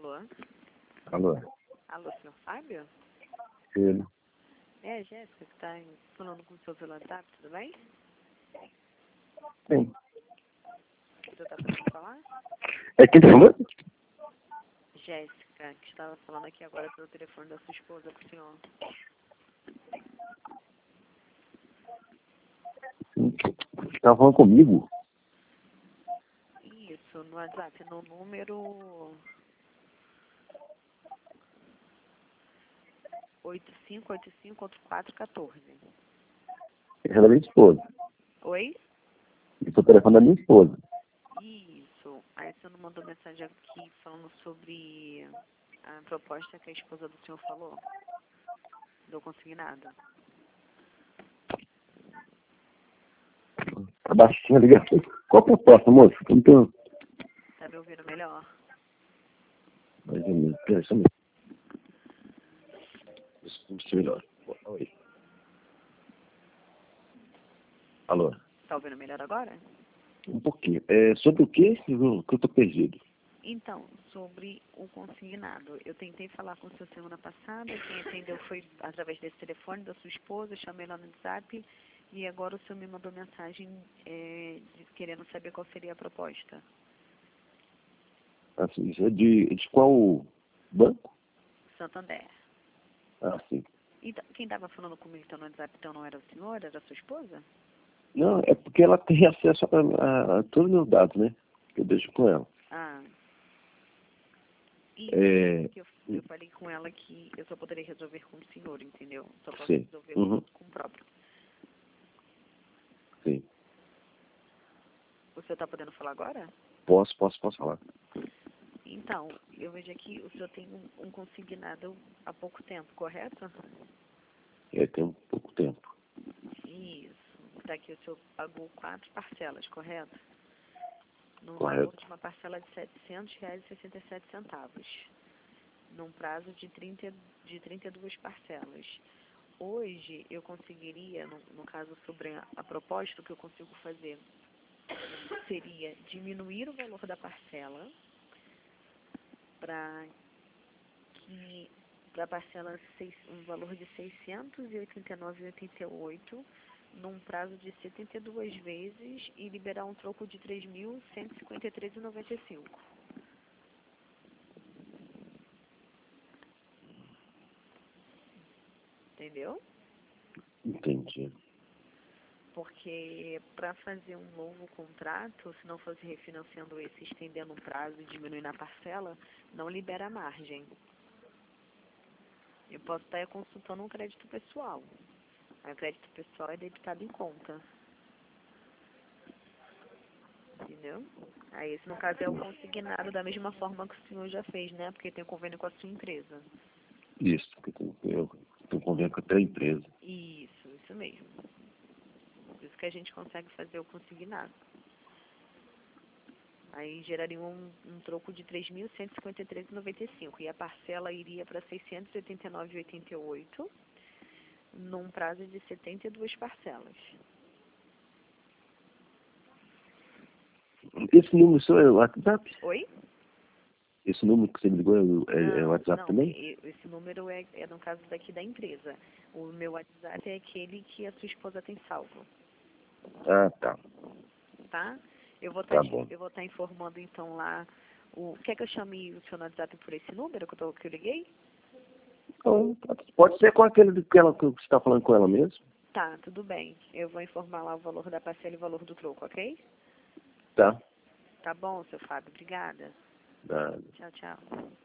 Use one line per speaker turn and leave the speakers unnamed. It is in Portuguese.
Alô?
Alô?
Alô, senhor Fábio?
Ele.
É a Jéssica que está falando com o seu pelo WhatsApp, tudo bem?
Sim.
O senhor está podendo falar?
É quem falou?
Jéssica, que estava falando aqui agora pelo telefone da sua esposa com o senhor.
Estava falando comigo?
Isso, no WhatsApp, no número 85858414.
Esse é da minha esposa.
Oi?
Esse é o telefone da minha esposa.
Isso. Aí você não mandou mensagem aqui falando sobre a proposta que a esposa do senhor falou? Não consegui nada.
Tá baixinha a ligação. Qual a proposta, moço? Eu não tenho...
Tá me ouvindo melhor?
Mais ou menos. Peraí, só um minuto. Melhor. Oi. Alô?
Tá ouvindo melhor agora?
Um pouquinho. Sobre o quê? Que eu tô perdido.
Então, sobre o consignado. Eu tentei falar com o senhor semana passada, quem atendeu foi através desse telefone da sua esposa, chamei lá no WhatsApp e agora o senhor me mandou mensagem querendo saber qual seria a proposta.
Assim, isso é de qual banco?
Santander.
Ah, sim.
E quem estava falando comigo então, no WhatsApp então não era o senhor, era a sua esposa?
Não, é porque ela tem acesso a todos os meus dados, né? Que eu deixo com ela.
Ah. E que eu falei com ela que eu só poderia resolver com o senhor, entendeu? Só posso
Sim.
resolver
Uhum.
com o próprio.
Sim.
O senhor está podendo falar agora?
Posso falar.
Então, eu vejo aqui o senhor tem um consignado há pouco tempo, correto?
Tem um pouco tempo.
Isso. Daqui o senhor pagou 4 parcelas, correto? No
Correto.
valor de uma parcela de R$ 700,67, num prazo de 32 parcelas. Hoje eu conseguiria, no caso sobre a proposta, o que eu consigo fazer seria diminuir o valor da parcela para a parcela um valor de R$ 689,88 num prazo de 72 vezes e liberar um troco de R$ 3.153,95. Entendeu?
Entendi.
Porque para fazer um novo contrato, se não fosse refinanciando esse, estendendo o prazo e diminuindo a parcela, não libera a margem. Eu posso estar consultando um crédito pessoal. O crédito pessoal é debitado em conta. Entendeu? Aí esse, no caso, é o consignado da mesma forma que o senhor já fez, né? Porque tem convênio com a sua empresa.
Isso, porque eu estou convendo com até a empresa.
Isso mesmo. Por isso que a gente consegue fazer o consignado. Aí geraria um troco de R$ 3.153,95 e a parcela iria para R$ 689,88 num prazo de 72 parcelas.
Esse número seu é o WhatsApp?
Oi?
Esse número que você me ligou é o WhatsApp
não,
também?
esse número é no caso daqui da empresa. O meu WhatsApp é aquele que a sua esposa tem salvo.
Ah, tá.
Tá? Eu vou
Tá bom.
estar informando então lá. Quer que eu chame o seu WhatsApp por esse número que eu liguei?
Então, pode ser com aquele que você está falando com ela mesmo?
Tá, tudo bem. Eu vou informar lá o valor da parcela e o valor do troco, ok?
Tá.
Tá bom, seu Fábio. Obrigada.
Tá.
Tchau, tchau.